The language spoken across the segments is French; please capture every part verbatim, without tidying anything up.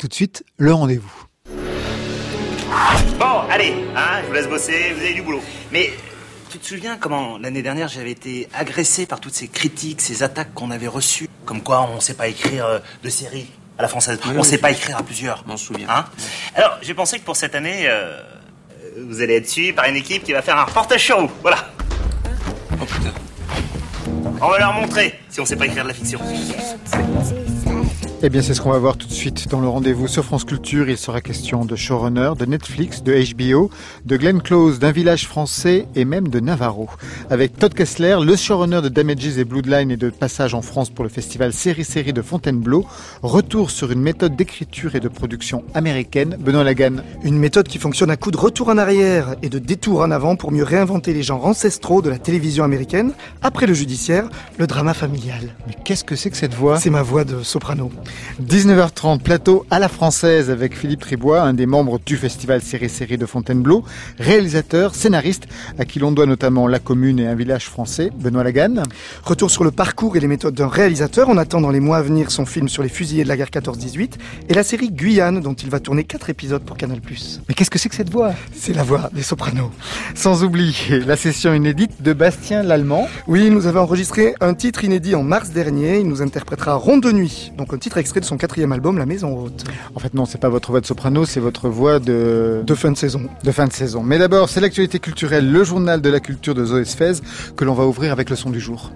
tout de suite, le rendez-vous. Bon, allez, hein, je vous laisse bosser, vous avez du boulot. Mais tu te souviens comment l'année dernière j'avais été agressé par toutes ces critiques, ces attaques qu'on avait reçues, comme quoi on sait pas écrire euh, de séries à la française, oui, on oui, sait oui. pas écrire à plusieurs. Je m'en souviens. Hein Alors, j'ai pensé que pour cette année, euh, vous allez être suivi par une équipe qui va faire un reportage sur vous. Voilà. Oh putain. On va leur montrer si on sait pas écrire de la fiction. Eh bien, c'est ce qu'on va voir tout de suite dans le rendez-vous sur France Culture. Il sera question de showrunner, de Netflix, de H B O, de Glenn Close, d'un village français et même de Navarro. Avec Todd Kessler, le showrunner de Damages et Bloodline et de passage en France pour le festival Série-Série de Fontainebleau. Retour sur une méthode d'écriture et de production américaine. Benoît Lagan. Une méthode qui fonctionne à coup de retour en arrière et de détour en avant pour mieux réinventer les genres ancestraux de la télévision américaine. Après le judiciaire, le drama familial. Mais qu'est-ce que c'est que cette voix ? C'est ma voix de soprano. dix-neuf heures trente, plateau à la française avec Philippe Tribois, un des membres du festival Série-Série de Fontainebleau, réalisateur, scénariste, à qui l'on doit notamment La Commune et Un village français. Benoît Lagan. Retour sur le parcours et les méthodes d'un réalisateur. On attend dans les mois à venir son film sur les fusillés de la guerre quatorze dix-huit et la série Guyane dont il va tourner quatre épisodes pour Canal plus. Mais qu'est-ce que c'est que cette voix ? C'est la voix des sopranos. Sans oublier la session inédite de Bastien Lallemand. Oui, nous avons enregistré un titre inédit en mars dernier. Il nous interprétera Ronde de nuit, donc un titre extrait de son quatrième album, La Maison Haute. En fait, non, c'est pas votre voix de soprano, c'est votre voix de... De fin de saison. De fin de saison. Mais d'abord, c'est l'actualité culturelle, le journal de la culture de Zoé Sfez, que l'on va ouvrir avec le son du jour.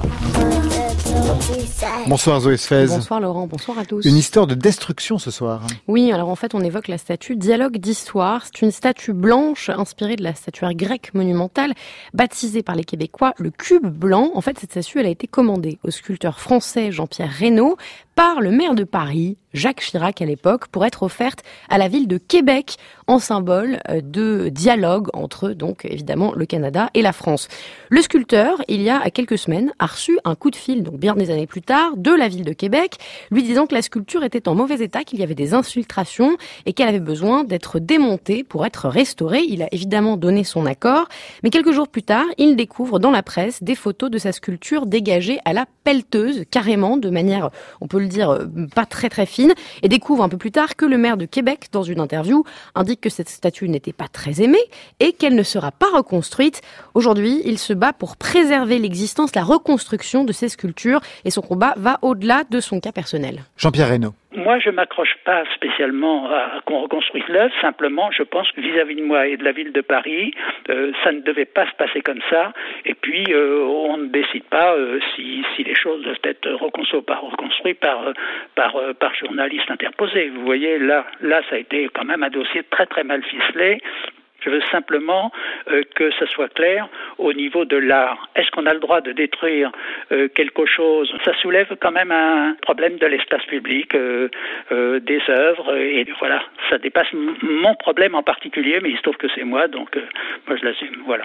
Bonsoir Zoé Sfez. Bonsoir Laurent, bonsoir à tous. Une histoire de destruction ce soir. Oui, alors en fait on évoque la statue Dialogue d'Histoire. C'est une statue blanche inspirée de la statuaire grecque monumentale, baptisée par les Québécois le Cube Blanc. En fait cette statue elle a été commandée au sculpteur français Jean-Pierre Reynaud par le maire de Paris, Jacques Chirac à l'époque, pour être offerte à la ville de Québec en symbole de dialogue entre, donc évidemment, le Canada et la France. Le sculpteur, il y a quelques semaines, a reçu un coup de fil, donc bien des années plus tard, de la ville de Québec, lui disant que la sculpture était en mauvais état, qu'il y avait des infiltrations et qu'elle avait besoin d'être démontée pour être restaurée. Il a évidemment donné son accord, mais quelques jours plus tard, il découvre dans la presse des photos de sa sculpture dégagée à la pelleteuse, carrément, de manière, on peut le dire, pas très très fine, et découvre un peu plus tard que le maire de Québec, dans une interview, indique que cette statue n'était pas très aimée et qu'elle ne sera pas reconstruite. Aujourd'hui, il se bat pour préserver l'existence, la reconstruction de ces sculptures, et son combat va au-delà de son cas personnel. Jean-Pierre Reynaud. Moi, je m'accroche pas spécialement à qu'on reconstruise l'œuvre. Simplement, je pense que vis-à-vis de moi et de la ville de Paris, euh, ça ne devait pas se passer comme ça. Et puis, euh, on ne décide pas euh, si, si les choses doivent être reconstruites par, reconstruites par, par, par journalistes interposés. Vous voyez, là, là, ça a été quand même un dossier très, très mal ficelé. Je veux simplement euh, que ça soit clair au niveau de l'art. Est-ce qu'on a le droit de détruire euh, quelque chose ? Ça soulève quand même un problème de l'espace public, euh, euh, des œuvres, et voilà, ça dépasse m- mon problème en particulier, mais il se trouve que c'est moi, donc euh, moi je l'assume, voilà.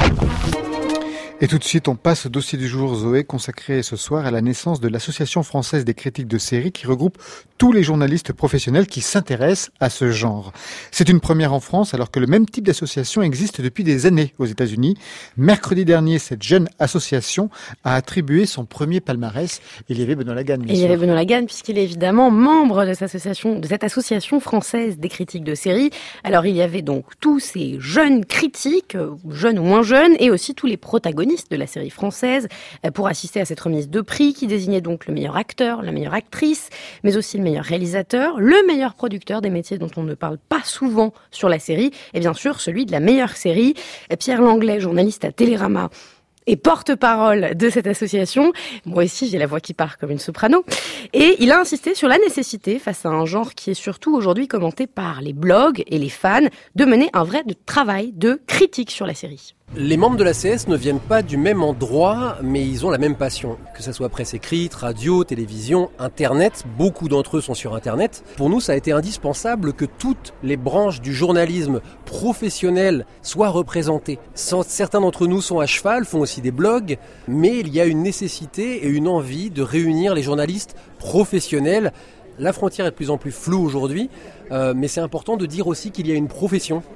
Et tout de suite, on passe au dossier du jour, Zoé, consacré ce soir à la naissance de l'Association française des critiques de séries qui regroupe tous les journalistes professionnels qui s'intéressent à ce genre. C'est une première en France, alors que le même type d'association existe depuis des années aux États-Unis. Mercredi dernier, cette jeune association a attribué son premier palmarès. Il y avait Benoît Lagan, bien Et sûr. il y avait Benoît Lagan, puisqu'il est évidemment membre de cette association, de cette association française des critiques de séries. Alors, il y avait donc tous ces jeunes critiques, jeunes ou moins jeunes, et aussi tous les protagonistes de la série française, pour assister à cette remise de prix qui désignait donc le meilleur acteur, la meilleure actrice, mais aussi le meilleur réalisateur, le meilleur producteur, des métiers dont on ne parle pas souvent sur la série, et bien sûr celui de la meilleure série. Pierre Langlais, journaliste à Télérama et porte-parole de cette association. Moi aussi, j'ai la voix qui part comme une soprano. Et il a insisté sur la nécessité, face à un genre qui est surtout aujourd'hui commenté par les blogs et les fans, de mener un vrai travail de critique sur la série. Les membres de l'A C S ne viennent pas du même endroit, mais ils ont la même passion. Que ce soit presse écrite, radio, télévision, Internet, beaucoup d'entre eux sont sur Internet. Pour nous, ça a été indispensable que toutes les branches du journalisme professionnel soient représentées. Certains d'entre nous sont à cheval, font aussi des blogs, mais il y a une nécessité et une envie de réunir les journalistes professionnels. La frontière est de plus en plus floue aujourd'hui, euh, mais c'est important de dire aussi qu'il y a une profession.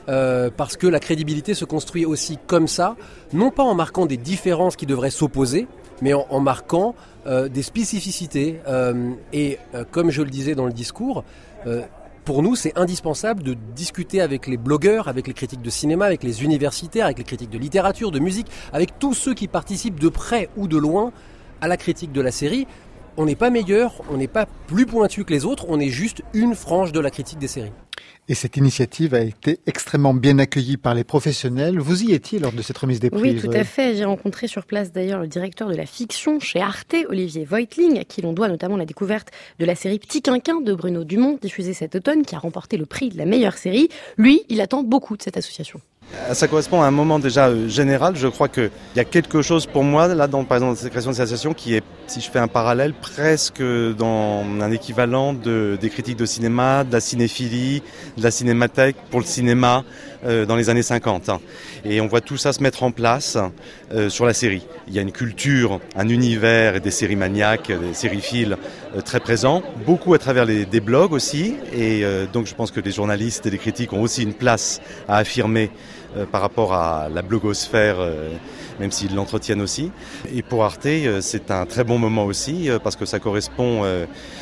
euh, parce que la crédibilité se construit aussi comme ça, non pas en marquant des différences qui devraient s'opposer, mais en, en marquant euh, des spécificités. Euh, et euh, comme je le disais dans le discours, euh, pour nous, c'est indispensable de discuter avec les blogueurs, avec les critiques de cinéma, avec les universitaires, avec les critiques de littérature, de musique, avec tous ceux qui participent de près ou de loin à la critique de la série. On n'est pas meilleur, on n'est pas plus pointu que les autres, on est juste une frange de la critique des séries. Et cette initiative a été extrêmement bien accueillie par les professionnels. Vous y étiez lors de cette remise des prix? Oui, tout à fait. J'ai rencontré sur place d'ailleurs le directeur de la fiction chez Arte, Olivier Voigtling, à qui l'on doit notamment la découverte de la série Petit Quinquin de Bruno Dumont, diffusée cet automne, qui a remporté le prix de la meilleure série. Lui, il attend beaucoup de cette association. Ça correspond à un moment déjà euh, général. Je crois qu'il y a quelque chose pour moi, là, dans, par exemple, dans cette création de cette association, qui est, si je fais un parallèle, presque dans un équivalent de, des critiques de cinéma, de la cinéphilie, de la cinémathèque pour le cinéma euh, dans les années cinquante. Hein. Et on voit tout ça se mettre en place euh, sur la série. Il y a une culture, un univers et des séries maniaques, des sériphiles euh, très présents, beaucoup à travers les, des blogs aussi. Et euh, donc je pense que les journalistes et les critiques ont aussi une place à affirmer Euh, par rapport à la blogosphère, euh, même s'ils l'entretiennent aussi. Et pour Arte, euh, c'est un très bon moment aussi, euh, parce que ça correspond euh,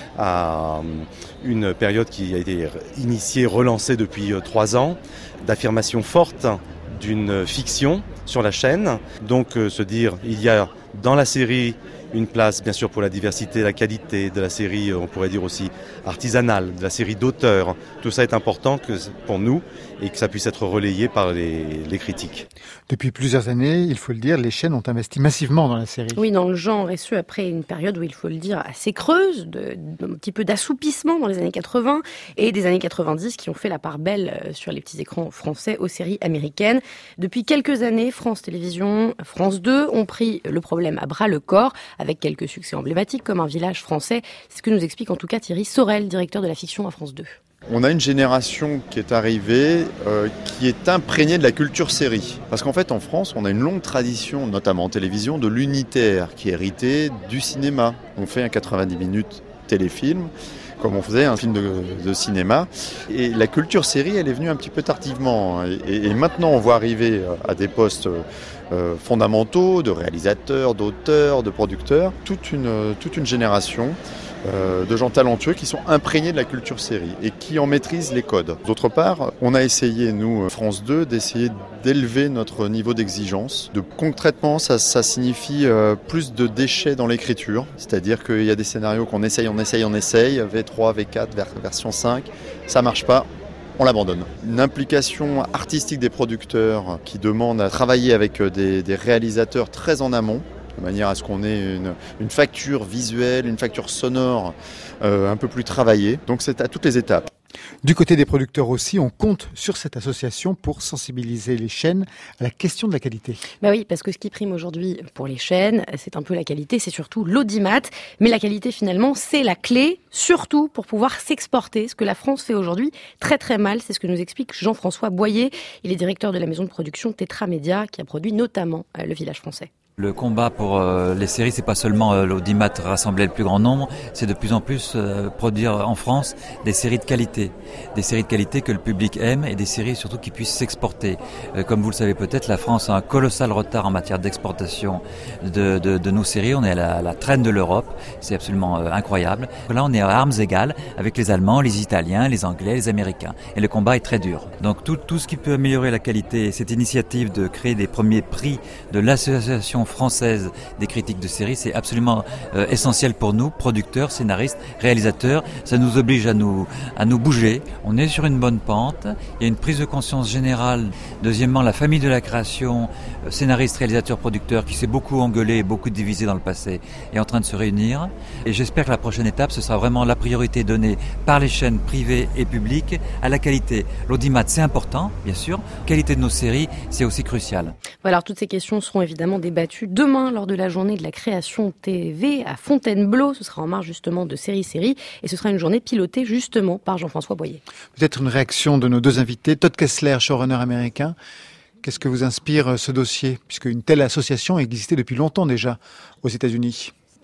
à une période qui a été initiée, relancée depuis euh, trois ans, d'affirmation forte d'une fiction sur la chaîne. Donc euh, se dire, il y a dans la série une place, bien sûr, pour la diversité, la qualité de la série, on pourrait dire aussi artisanale, de la série d'auteurs. Tout ça est important que, pour nous et que ça puisse être relayé par les, les critiques. Depuis plusieurs années, il faut le dire, les chaînes ont investi massivement dans la série. Oui, dans le genre, et ce, après une période où, il faut le dire, assez creuse, de, de, un petit peu d'assoupissement dans les années quatre-vingts et des années quatre-vingt-dix qui ont fait la part belle sur les petits écrans français aux séries américaines. Depuis quelques années, France Télévisions, France deux ont pris le problème à bras le corps, avec quelques succès emblématiques comme Un village français. C'est ce que nous explique en tout cas Thierry Sorel, directeur de la fiction à France deux. On a une génération qui est arrivée, euh, qui est imprégnée de la culture série. Parce qu'en fait, en France, on a une longue tradition, notamment en télévision, de l'unitaire, qui est hérité du cinéma. On fait un quatre-vingt-dix minutes téléfilm, comme on faisait un film de, de cinéma. Et la culture série, elle est venue un petit peu tardivement. Et, et maintenant, on voit arriver à des postes euh, fondamentaux, de réalisateurs, d'auteurs, de producteurs, toute une, toute une génération Euh, de gens talentueux qui sont imprégnés de la culture série et qui en maîtrisent les codes. D'autre part, on a essayé, nous, France deux, d'essayer d'élever notre niveau d'exigence. De, concrètement, ça, ça signifie euh, plus de déchets dans l'écriture, c'est-à-dire qu'il y a des scénarios qu'on essaye, on essaye, on essaye, V trois, V quatre, version cinq, ça marche pas. On l'abandonne. Une implication artistique des producteurs qui demande à travailler avec des, des réalisateurs très en amont, de manière à ce qu'on ait une, une facture visuelle, une facture sonore euh, un peu plus travaillée. Donc c'est à toutes les étapes. Du côté des producteurs aussi, on compte sur cette association pour sensibiliser les chaînes à la question de la qualité. Bah oui, parce que ce qui prime aujourd'hui pour les chaînes, c'est un peu la qualité, c'est surtout l'audimat. Mais la qualité, finalement, c'est la clé, surtout pour pouvoir s'exporter. Ce que la France fait aujourd'hui très très mal, c'est ce que nous explique Jean-François Boyer. Il est directeur de la maison de production Tetra Média, qui a produit notamment Le Village français. Le combat pour euh, les séries, c'est pas seulement euh, l'audimat rassembler le plus grand nombre, c'est de plus en plus euh, produire en France des séries de qualité, des séries de qualité que le public aime et des séries surtout qui puissent s'exporter. Euh, comme vous le savez peut-être, la France a un colossal retard en matière d'exportation de, de, de nos séries. On est à la, à la traîne de l'Europe, c'est absolument euh, incroyable. Là, on est à armes égales avec les Allemands, les Italiens, les Anglais, les Américains. Et le combat est très dur. Donc tout, tout ce qui peut améliorer la qualité, cette initiative de créer des premiers prix de l'association française des critiques de séries, c'est absolument euh, essentiel pour nous, producteurs, scénaristes, réalisateurs. Ça nous oblige à nous, à nous bouger. On est sur une bonne pente. Il y a une prise de conscience générale. Deuxièmement, la famille de la création, euh, scénaristes, réalisateurs, producteurs, qui s'est beaucoup engueulé, beaucoup divisé dans le passé, est en train de se réunir. Et j'espère que la prochaine étape, ce sera vraiment la priorité donnée par les chaînes privées et publiques à la qualité. L'audimat, c'est important, bien sûr. La qualité de nos séries, c'est aussi crucial. Voilà, alors toutes ces questions seront évidemment débattues demain lors de la journée de la création T V à Fontainebleau. Ce sera en marge justement de Série Série et ce sera une journée pilotée justement par Jean-François Boyer. Peut-être une réaction de nos deux invités. Todd Kessler, showrunner américain. Qu'est-ce que vous inspire ce dossier, puisque une telle association existait depuis longtemps déjà aux États-Unis?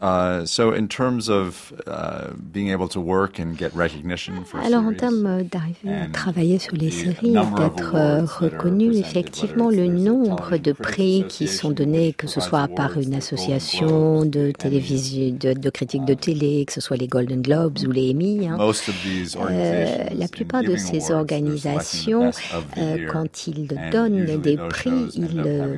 Uh, so in terms of uh, being able to work and get recognition for Alors en termes d'arriver à travailler sur les séries, d'être euh, reconnu, effectivement le nombre de prix qui sont donnés, que ce soit par une association de télévision, de, de critiques de télé, que ce soit les Golden Globes ou les Emmy, hein, euh, la plupart de ces organisations, euh, quand ils donnent des prix, ils euh,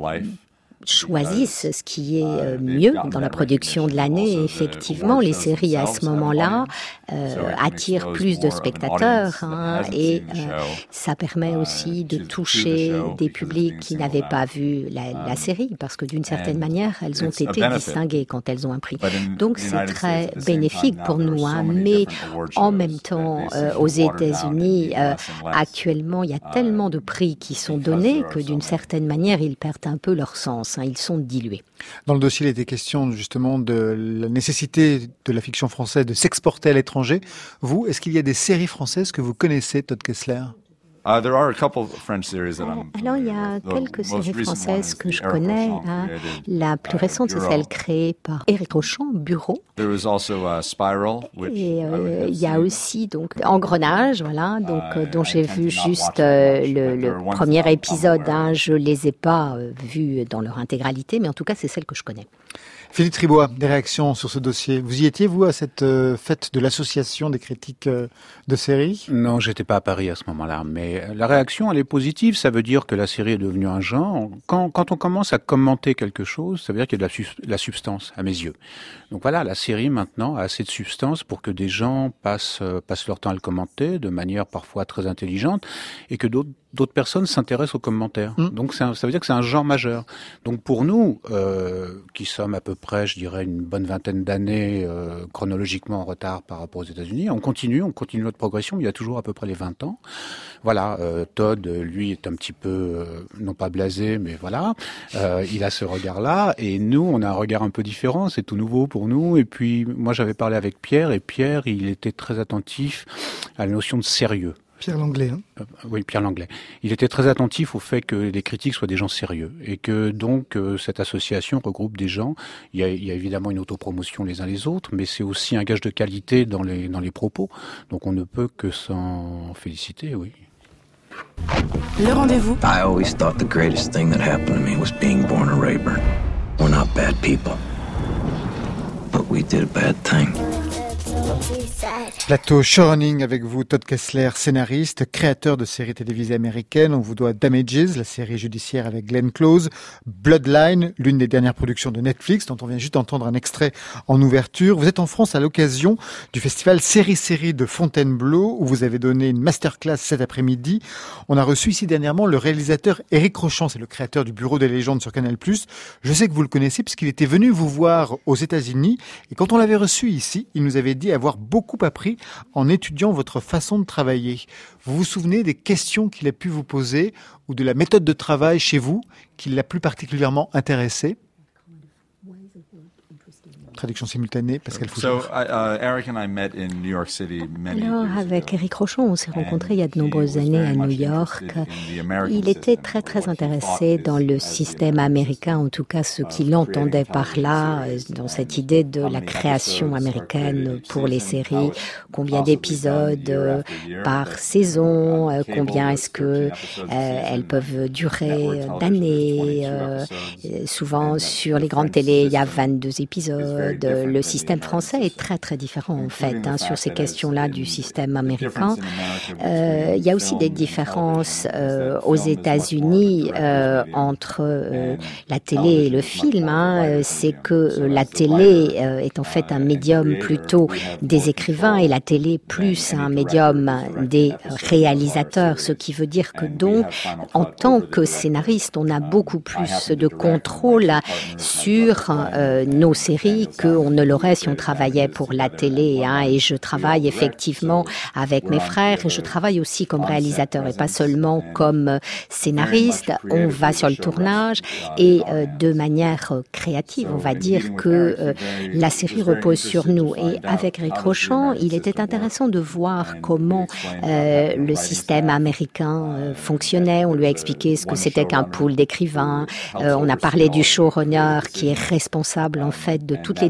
choisissent ce qui est euh, mieux dans la production de l'année. Et effectivement, les séries à ce moment-là euh, attirent plus de spectateurs hein, et euh, ça permet aussi de toucher des publics qui n'avaient pas vu la, la série parce que d'une certaine manière, elles ont été distinguées quand elles ont un prix. Donc c'est très bénéfique pour nous, hein, mais en même temps, euh, aux États-Unis, euh, actuellement, il y a tellement de prix qui sont donnés que d'une certaine manière, ils perdent un peu leur sens. Ils sont dilués. Dans le dossier, il était question justement de la nécessité de la fiction française de s'exporter à l'étranger. Vous, est-ce qu'il y a des séries françaises que vous connaissez, Todd Kessler ? Uh, there are a couple of French series that I'm Alors, il y a quelques séries françaises que je connais. Hein. La plus récente, c'est celle créée par Éric Rochon, Bureau. There was also uh, Spiral, which Et euh, il y a aussi donc Engrenage, voilà, donc euh, dont j'ai vu juste euh, le, le premier épisode. Hein. Je les ai pas euh, vus dans leur intégralité, mais en tout cas, c'est celle que je connais. Philippe Tribois, des réactions sur ce dossier. Vous y étiez, vous, à cette euh, fête de l'association des critiques euh, de séries ? Non, j'étais pas à Paris à ce moment-là, mais la réaction, elle est positive. Ça veut dire que la série est devenue un genre. Quand, quand on commence à commenter quelque chose, ça veut dire qu'il y a de la, su- la substance, à mes yeux. Donc voilà, la série, maintenant, a assez de substance pour que des gens passent, euh, passent leur temps à le commenter de manière parfois très intelligente et que d'autres d'autres personnes s'intéressent aux commentaires. Mmh. Donc c'est un, ça veut dire que c'est un genre majeur. Donc pour nous, euh, qui sommes à peu près, je dirais, une bonne vingtaine d'années euh, chronologiquement en retard par rapport aux États-Unis, on continue, on continue notre progression. Il y a toujours à peu près les vingt ans. Voilà, euh, Todd, lui, est un petit peu, euh, non pas blasé, mais voilà, euh, il a ce regard-là. Et nous, on a un regard un peu différent. C'est tout nouveau pour nous. Et puis, moi, j'avais parlé avec Pierre, et Pierre, il était très attentif à la notion de sérieux. Pierre Langlais. Hein euh, oui, Pierre Langlais. Il était très attentif au fait que les critiques soient des gens sérieux et que donc euh, cette association regroupe des gens. Il y a, il y a évidemment une autopromotion les uns les autres, mais c'est aussi un gage de qualité dans les dans les propos. Donc on ne peut que s'en féliciter, oui. Le rendez-vous. I always thought the greatest thing that happened to me was being born a Rayburn. We're not bad people, but we did a bad thing. Plateau Showrunning avec vous, Todd Kessler, scénariste, créateur de séries télévisées américaines. On vous doit Damages, la série judiciaire avec Glenn Close, Bloodline, l'une des dernières productions de Netflix, dont on vient juste d'entendre un extrait en ouverture. Vous êtes en France à l'occasion du festival Série-Série de Fontainebleau, où vous avez donné une masterclass cet après-midi. On a reçu ici dernièrement le réalisateur Éric Rochon, c'est le créateur du Bureau des légendes sur Canal plus. Je sais que vous le connaissez puisqu'il était venu vous voir aux États-Unis. Et quand on l'avait reçu ici, il nous avait dit avoir beaucoup appris en étudiant votre façon de travailler. Vous vous souvenez des questions qu'il a pu vous poser ou de la méthode de travail chez vous qui l'a plus particulièrement intéressé ? Traduction simultanée, Pascal Fouchard. So, uh, Eric and I met in New York City many Alors, avec Éric Rochon, on s'est rencontrés il y a de nombreuses années à New York. Il était très, très intéressé dans le système américain, en tout cas ce qu'il entendait par là, dans cette idée de la création américaine pour les séries. Combien d'épisodes par saison, combien est-ce que euh, elles peuvent durer d'années. Euh, souvent, sur les grandes télés, il y a vingt-deux épisodes. Le système français est très très différent en fait hein, sur ces questions-là du système américain. Euh, il y a aussi des différences euh, aux États-Unis euh, entre euh, la télé et le film. Hein. C'est que la télé euh, est en fait un médium plutôt des écrivains et la télé plus un médium des réalisateurs, ce qui veut dire que donc en tant que scénariste, on a beaucoup plus de contrôle sur euh, nos séries qu'on ne l'aurait si on travaillait pour la télé. Hein. Et je travaille effectivement avec mes frères et je travaille aussi comme réalisateur et pas seulement comme scénariste. On va sur le tournage et euh, de manière créative, on va dire que euh, la série repose sur nous. Et avec Éric Rochon, il était intéressant de voir comment euh, le système américain euh, fonctionnait. On lui a expliqué ce que c'était qu'un pool d'écrivains. Euh, on a parlé du showrunner qui est responsable en fait de toutes les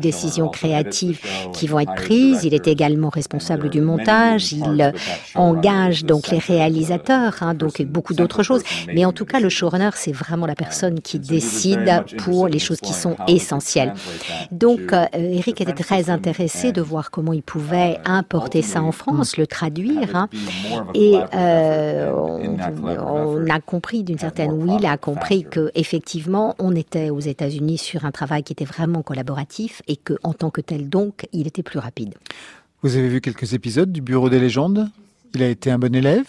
décisions créatives qui vont être prises. Il est également responsable du montage. Il engage donc les réalisateurs, hein, donc beaucoup d'autres choses. Mais en tout cas, le showrunner, c'est vraiment la personne qui décide pour les choses qui sont essentielles. Donc, euh, Eric était très intéressé de voir comment il pouvait importer ça en France, le traduire. Hein, et euh, on, on a compris d'une certaine, oui, il a compris que effectivement, on était aux États-Unis sur un travail qui était vraiment collaboratif et que, en tant que tel, donc, il était plus rapide. Vous avez vu quelques épisodes du Bureau des légendes? Il a été un bon élève?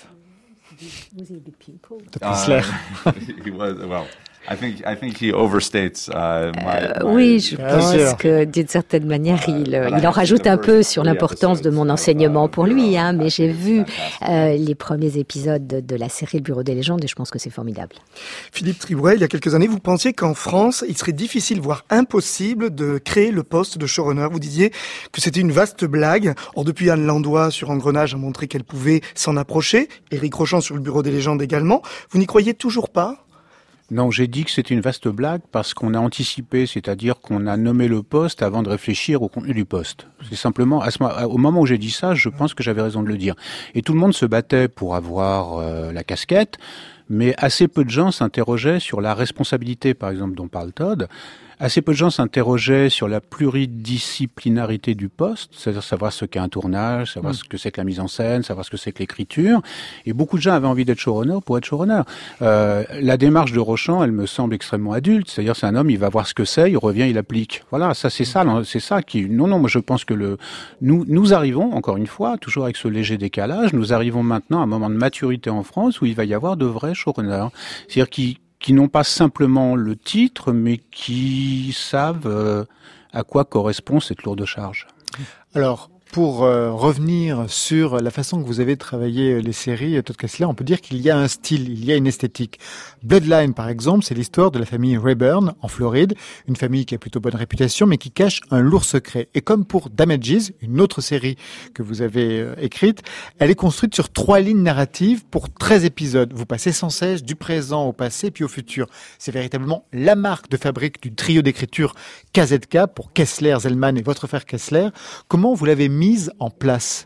Uh, he was, well, I think, I think he overstates, uh, my, euh, my... Oui, je pense que d'une certaine manière, il, il en rajoute un peu sur l'importance de mon enseignement pour lui. Hein, mais j'ai vu euh, les premiers épisodes de, de la série Le Bureau des légendes et je pense que c'est formidable. Philippe Tribouet, il y a quelques années, vous pensiez qu'en France, il serait difficile, voire impossible, de créer le poste de showrunner. Vous disiez que c'était une vaste blague. Or, depuis, Anne Landois, sur Engrenage, a montré qu'elle pouvait s'en approcher. Éric Rochant, sur Le Bureau des légendes également. Vous n'y croyez toujours pas ? Non, j'ai dit que c'était une vaste blague parce qu'on a anticipé, c'est-à-dire qu'on a nommé le poste avant de réfléchir au contenu du poste. C'est simplement, à ce, au moment où j'ai dit ça, je pense que j'avais raison de le dire. Et tout le monde se battait pour avoir euh, la casquette, mais assez peu de gens s'interrogeaient sur la responsabilité, par exemple, dont parle Todd. Assez peu de gens s'interrogeaient sur la pluridisciplinarité du poste, c'est-à-dire savoir ce qu'est un tournage, savoir mmh. ce que c'est que la mise en scène, savoir ce que c'est que l'écriture. Et beaucoup de gens avaient envie d'être showrunner pour être showrunner. Euh, la démarche de Rochant, elle me semble extrêmement adulte. C'est-à-dire, c'est un homme, il va voir ce que c'est, il revient, il applique. Voilà, ça, c'est ça, c'est ça qui. Non, non, moi, je pense que le. Nous, nous arrivons, encore une fois, toujours avec ce léger décalage, nous arrivons maintenant à un moment de maturité en France où il va y avoir de vrais showrunners. C'est-à-dire qui qui n'ont pas simplement le titre, mais qui savent euh, à quoi correspond cette lourde charge. Alors, pour euh, revenir sur la façon que vous avez travaillé les séries, Todd Kessler, on peut dire qu'il y a un style, il y a une esthétique. Bloodline, par exemple, c'est l'histoire de la famille Rayburn, en Floride, une famille qui a plutôt bonne réputation, mais qui cache un lourd secret. Et comme pour Damages, une autre série que vous avez euh, écrite, elle est construite sur trois lignes narratives pour treize épisodes. Vous passez sans cesse du présent au passé, puis au futur. C'est véritablement la marque de fabrique du trio d'écriture K Z K pour Kessler, Zellman et votre frère Kessler. Comment vous l'avez mise en place,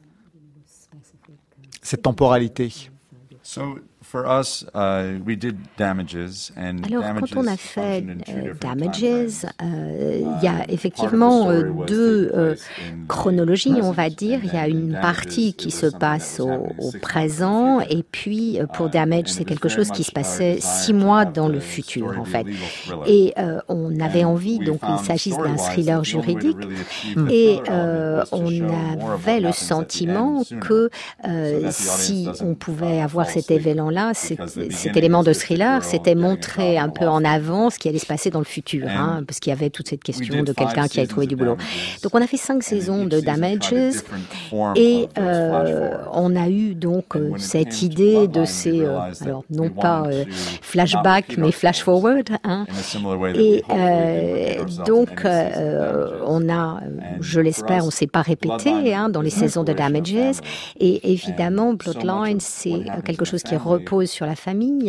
cette temporalité? So, for us, uh, we did Damages, and Alors, Damages quand on a fait euh, Damages, euh, il y a effectivement euh, deux euh, chronologies, on va dire. Il y a une partie qui se passe au, au présent, et puis euh, pour Damages, c'est quelque chose qui se passait six mois dans le futur, en fait. Et euh, on avait envie, donc il s'agisse d'un thriller juridique, et euh, on avait le sentiment que euh, si on pouvait avoir cet événement-là, Cet, cet élément de thriller, c'était montrer un peu en avant ce qui allait se passer dans le futur, hein, parce qu'il y avait toute cette question de quelqu'un qui allait trouver du boulot. Donc on a fait cinq saisons de Damages et euh, on a eu donc euh, cette idée de ces, euh, alors non pas euh, flashback mais flash forward, hein, et euh, donc euh, on a, je l'espère, on s'est pas répété hein, dans les saisons de Damages, et évidemment Bloodline, c'est quelque chose qui repose sur la famille.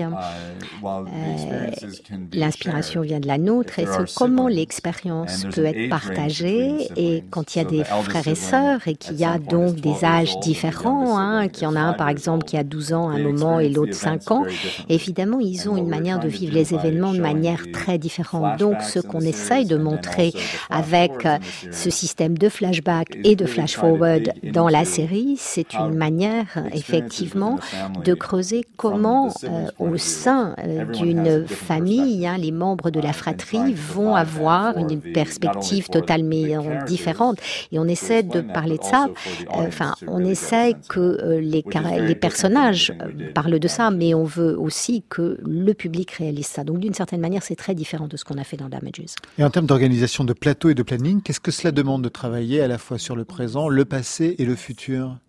Euh, l'inspiration vient de la nôtre et c'est comment l'expérience peut être partagée, et quand il y a des frères et sœurs et qu'il y a donc des âges différents, hein, qu'il y en a un par exemple qui a douze ans à un moment et l'autre cinq ans, évidemment ils ont une manière de vivre les événements de manière très différente. Donc ce qu'on essaye de montrer avec ce système de flashback et de flash forward dans la série, c'est une manière effectivement de creuser comment euh, au sein euh, d'une famille, hein, les membres de la fratrie vont avoir une perspective totalement différente. Et on essaie de parler de ça, enfin, euh, on essaie que euh, les, les personnages euh, parlent de ça, mais on veut aussi que le public réalise ça. Donc d'une certaine manière, c'est très différent de ce qu'on a fait dans Damages. Et en termes d'organisation de plateau et de planning, qu'est-ce que cela demande de travailler à la fois sur le présent, le passé et le futur?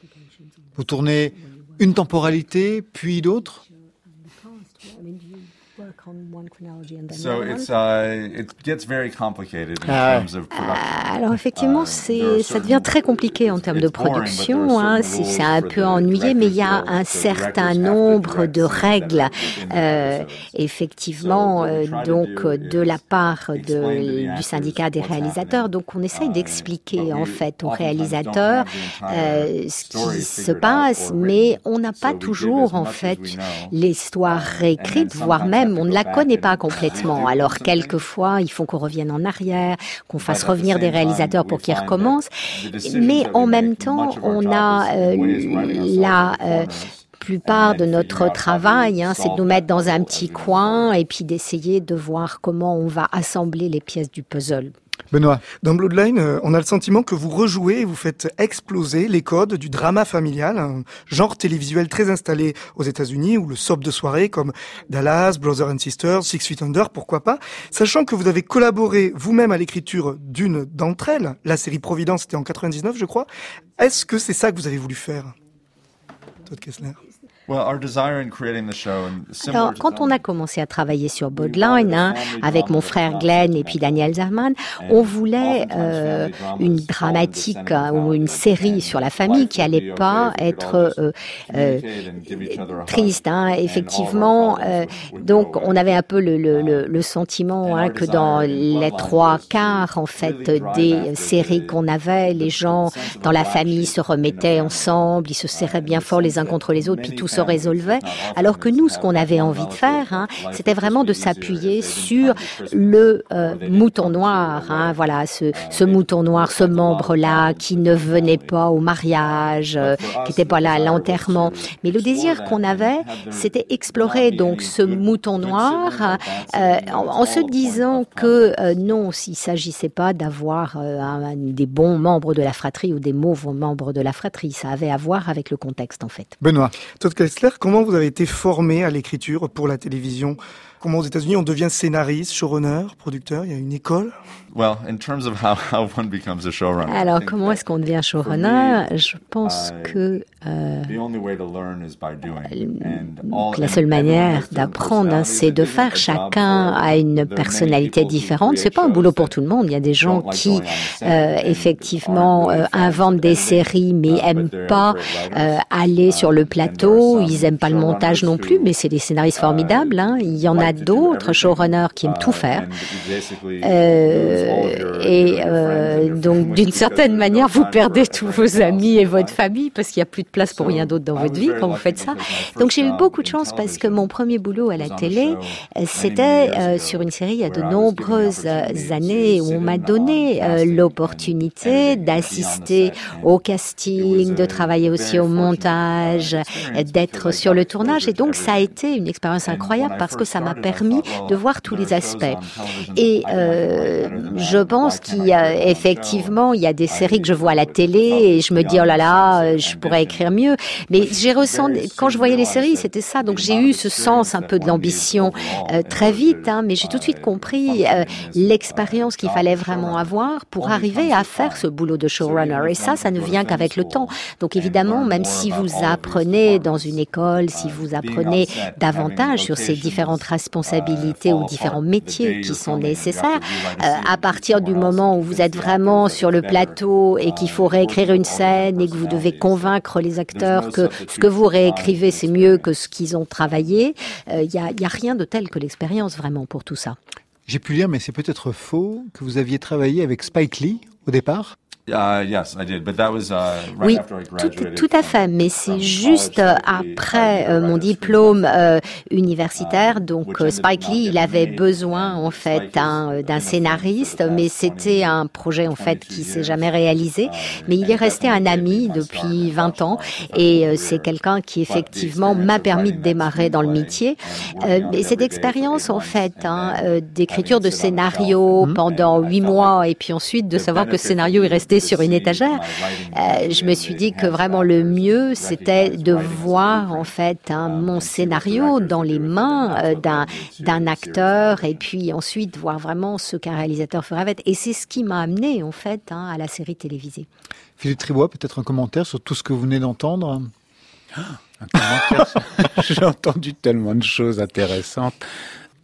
Vous tournez une temporalité, puis d'autres? So it's uh, it gets very complicated in Ah. terms of production. Alors effectivement, c'est, ça devient très compliqué en termes de production. Hein. C'est, c'est un peu ennuyé, mais il y a un certain nombre de règles, euh, effectivement, euh, donc de la part de, du syndicat des réalisateurs. Donc on essaye d'expliquer en fait aux réalisateurs euh, ce qui se passe, mais on n'a pas toujours en fait l'histoire réécrite, voire même on ne la connaît pas complètement. Alors quelquefois, il faut qu'on revienne en arrière, qu'on fasse revenir des réalisateurs pour qu'ils recommencent. Mais en même temps, on a euh, la euh, plupart de notre travail, hein, c'est de nous mettre dans un petit coin et puis d'essayer de voir comment on va assembler les pièces du puzzle. Benoît. Dans Bloodline, on a le sentiment que vous rejouez et vous faites exploser les codes du drama familial, un genre télévisuel très installé aux États-Unis, ou le soap de soirée comme Dallas, Brother and Sisters, Six Feet Under, pourquoi pas. Sachant que vous avez collaboré vous-même à l'écriture d'une d'entre elles, la série Providence, c'était en quatre-vingt-dix-neuf, je crois. Est-ce que c'est ça que vous avez voulu faire, Todd Kessler? Alors, quand on a commencé à travailler sur Bloodline, hein, avec mon frère Glenn et puis Daniel Zerman, on voulait euh, une dramatique hein, ou une série sur la famille qui allait pas être euh, euh, triste. Hein, effectivement, euh, donc on avait un peu le, le, le, le sentiment hein, que dans les trois quarts en fait des séries qu'on avait, les gens dans la famille se remettaient ensemble, ils se serraient bien fort les uns contre les autres, puis tout se résolvait. Alors que nous, ce qu'on avait envie de faire, hein, c'était vraiment de s'appuyer sur le euh, mouton noir. Hein, voilà, ce, ce mouton noir, ce membre-là qui ne venait pas au mariage, euh, qui n'était pas là à l'enterrement. Mais le désir qu'on avait, c'était explorer donc ce mouton noir euh, en, en se disant que euh, non, s'il s'agissait pas d'avoir euh, un, des bons membres de la fratrie ou des mauvais membres de la fratrie, ça avait à voir avec le contexte en fait. Benoît. Todd Kessler, comment vous avez été formé à l'écriture pour la télévision? Comment aux États-Unis on devient scénariste, showrunner, producteur? Il y a une école? Well, in terms of how, how one becomes a showrunner. Alors, comment est-ce qu'on devient showrunner? Je pense que euh, la seule manière d'apprendre, hein, c'est de faire. Chacun a une personnalité différente. C'est pas un boulot pour tout le monde. Il y a des gens qui, euh, effectivement, euh, inventent des séries, mais aiment pas euh, aller sur le plateau. Ils aiment pas le montage non plus, mais c'est des scénaristes formidables. Hein. Il y en a d'autres showrunners qui aiment tout faire. Euh, et euh, donc, d'une certaine manière, vous perdez tous vos amis et votre famille parce qu'il n'y a plus de place pour rien d'autre dans votre vie quand vous faites ça. Donc, j'ai eu beaucoup de chance parce que mon premier boulot à la télé, c'était euh, sur une série il y a de nombreuses années où on m'a donné euh, l'opportunité d'assister au casting, de travailler aussi au montage, d'être sur le tournage. Et donc, ça a été une expérience incroyable parce que ça m'a permis de voir tous les aspects. Et euh, je pense qu'il y a effectivement, il y a des séries que je vois à la télé et je me dis oh là là, je pourrais écrire mieux. Mais j'ai ressenti quand je voyais les séries, c'était ça. Donc j'ai eu ce sens un peu de l'ambition euh, très vite. Hein, mais j'ai tout de suite compris euh, l'expérience qu'il fallait vraiment avoir pour arriver à faire ce boulot de showrunner. Et ça, ça ne vient qu'avec le temps. Donc évidemment, même si vous apprenez dans une école, si vous apprenez davantage sur ces différentes responsabilités ou différents métiers qui sont nécessaires, euh, à partir du moment où vous êtes vraiment sur le plateau et qu'il faut réécrire une scène et que vous devez convaincre les acteurs que ce que vous réécrivez c'est mieux que ce qu'ils ont travaillé, il euh, y a, y a rien de tel que l'expérience vraiment pour tout ça. J'ai pu lire, mais c'est peut-être faux, que vous aviez travaillé avec Spike Lee au départ. Uh, yes, I did, but that was, uh, right oui, after I tout, tout à fait, mais c'est juste après euh, mon diplôme euh, universitaire. Donc euh, Spike Lee, il avait besoin en fait un, d'un scénariste, mais c'était un projet en fait qui s'est jamais réalisé. Mais il est resté un ami depuis vingt ans et euh, c'est quelqu'un qui effectivement m'a permis de démarrer dans le métier. Euh, et cette expérience en fait hein, euh, d'écriture de scénario pendant huit mois et puis ensuite de savoir que le scénario est resté sur une étagère, euh, je me suis dit que vraiment le mieux, c'était de voir en fait hein, mon scénario dans les mains euh, d'un, d'un acteur et puis ensuite voir vraiment ce qu'un réalisateur ferait avec. Et c'est ce qui m'a amené en fait hein, à la série télévisée. Philippe Tribois, peut-être un commentaire sur tout ce que vous venez d'entendre? Un commentaire. J'ai entendu tellement de choses intéressantes.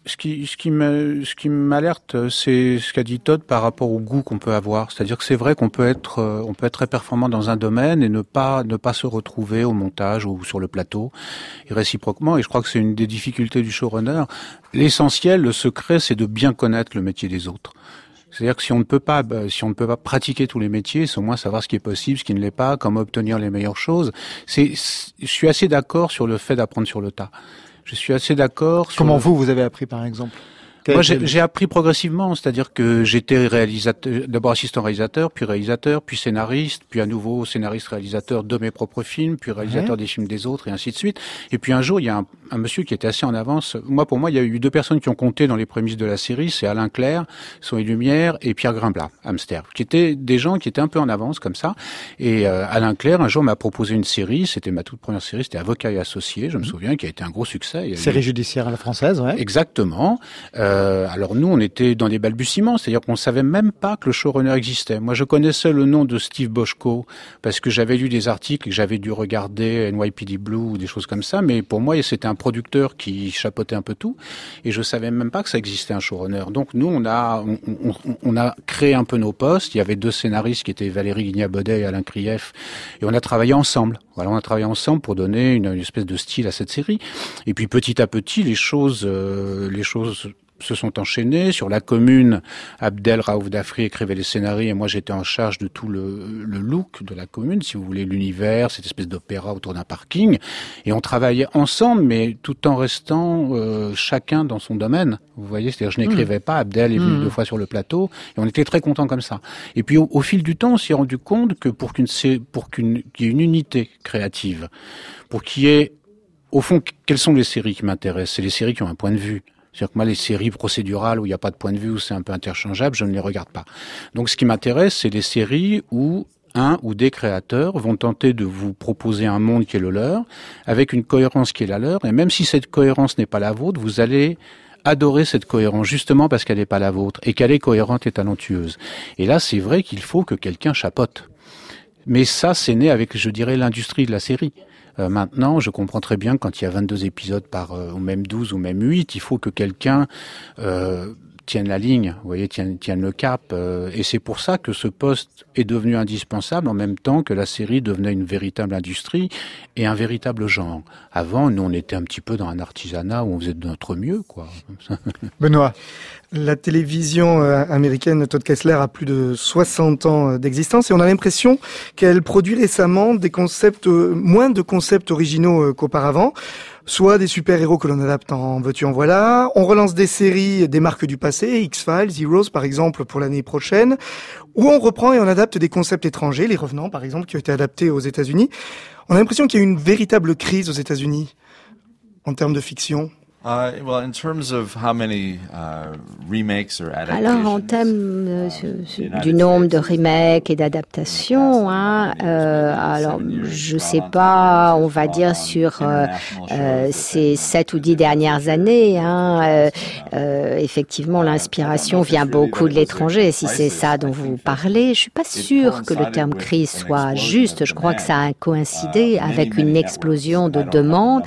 Ce qui, ce qui me, ce qui m'alerte, c'est ce qu'a dit Todd par rapport au goût qu'on peut avoir. C'est-à-dire que c'est vrai qu'on peut être, on peut être très performant dans un domaine et ne pas, ne pas se retrouver au montage ou sur le plateau, et réciproquement. Et je crois que c'est une des difficultés du showrunner. L'essentiel, le secret, c'est de bien connaître le métier des autres. C'est-à-dire que si on ne peut pas, si on ne peut pas pratiquer tous les métiers, c'est au moins savoir ce qui est possible, ce qui ne l'est pas, comment obtenir les meilleures choses. C'est, je suis assez d'accord sur le fait d'apprendre sur le tas. Je suis assez d'accord. Comment le... vous, vous avez appris, par exemple? Moi, j'ai, j'ai appris progressivement, c'est-à-dire que j'étais réalisateur, d'abord assistant réalisateur, puis réalisateur, puis scénariste, puis à nouveau scénariste-réalisateur de mes propres films, puis réalisateur ouais. des films des autres, et ainsi de suite. Et puis un jour, il y a un, un monsieur qui était assez en avance. Moi, pour moi, il y a eu deux personnes qui ont compté dans les prémices de la série, c'est Alain Clerc, Son et Lumière, et Pierre Grimblat, Hamster, qui étaient des gens qui étaient un peu en avance, comme ça. Et euh, Alain Clerc, un jour, m'a proposé une série, c'était ma toute première série, c'était Avocat et Associés, je me souviens, qui a été un gros succès. Série eu... judiciaire à la française, ouais. Exactement. Euh, Euh, alors nous, on était dans des balbutiements, c'est-à-dire qu'on savait même pas que le showrunner existait. Moi, je connaissais le nom de Steve Bochco parce que j'avais lu des articles et que j'avais dû regarder N Y P D Blue ou des choses comme ça, mais pour moi, c'était un producteur qui chapeautait un peu tout et je savais même pas que ça existait un showrunner. Donc nous, on a on, on, on a créé un peu nos postes. Il y avait deux scénaristes qui étaient Valérie Guignat-Baudet et Alain Krief et on a travaillé ensemble. Voilà, on a travaillé ensemble pour donner une, une espèce de style à cette série. Et puis petit à petit, les choses, euh, les choses se sont enchaînés. Sur La Commune, Abdel Raouf Dafri écrivait les scénarios et moi j'étais en charge de tout le, le look de La Commune, si vous voulez, l'univers, cette espèce d'opéra autour d'un parking. Et on travaillait ensemble, mais tout en restant euh, chacun dans son domaine. Vous voyez, c'est-à-dire je n'écrivais mmh. pas, Abdel est venu mmh. deux fois sur le plateau, et on était très contents comme ça. Et puis au, au fil du temps, on s'est rendu compte que pour qu'une, pour qu'une, qu'il y ait une unité créative, pour qu'il y ait, au fond, quelles sont les séries qui m'intéressent? C'est les séries qui ont un point de vue. C'est-à-dire que moi, les séries procédurales où il n'y a pas de point de vue, où c'est un peu interchangeable, je ne les regarde pas. Donc ce qui m'intéresse, c'est les séries où un ou des créateurs vont tenter de vous proposer un monde qui est le leur, avec une cohérence qui est la leur, et même si cette cohérence n'est pas la vôtre, vous allez adorer cette cohérence, justement parce qu'elle n'est pas la vôtre, et qu'elle est cohérente et talentueuse. Et là, c'est vrai qu'il faut que quelqu'un chapeaute. Mais ça, c'est né avec, je dirais, l'industrie de la série. Euh, maintenant, je comprends très bien quand il y a vingt-deux épisodes par, euh, ou même douze, ou même huit, il faut que quelqu'un euh, tienne la ligne, vous voyez, tienne, tienne le cap. Euh, et c'est pour ça que ce poste est devenu indispensable en même temps que la série devenait une véritable industrie et un véritable genre. Avant, nous, on était un petit peu dans un artisanat où on faisait de notre mieux, quoi. Benoît. La télévision américaine, Todd Kessler, a plus de soixante ans d'existence et on a l'impression qu'elle produit récemment des concepts, moins de concepts originaux qu'auparavant. Soit des super-héros que l'on adapte en veux-tu en voilà. On relance des séries des marques du passé, X-Files, Heroes par exemple pour l'année prochaine. Ou on reprend et on adapte des concepts étrangers, Les Revenants par exemple, qui ont été adaptés aux États-Unis. On a l'impression qu'il y a une véritable crise aux États-Unis en termes de fiction. Uh, well, in terms of how many uh, remakes or adaptations. Alors, en termes euh, du nombre de remakes et d'adaptations, hein, euh, alors je sais pas, on va dire sur euh, euh, ces sept ou dix dernières années, hein, euh, euh, effectivement, l'inspiration vient beaucoup de l'étranger. Si c'est ça dont vous parlez, je suis pas sûre que le terme crise soit juste. Je crois que ça a coïncidé avec une explosion de demandes.